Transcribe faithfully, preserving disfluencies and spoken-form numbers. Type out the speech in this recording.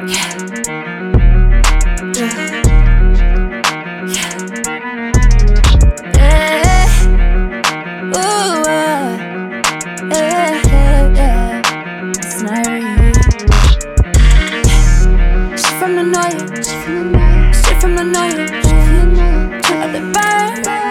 Yeah. Yeah. Yeah. Yeah. Ooh, uh, yeah, yeah, yeah. It's not real. She from the north, she from the north, she from the north. Turn up the burn.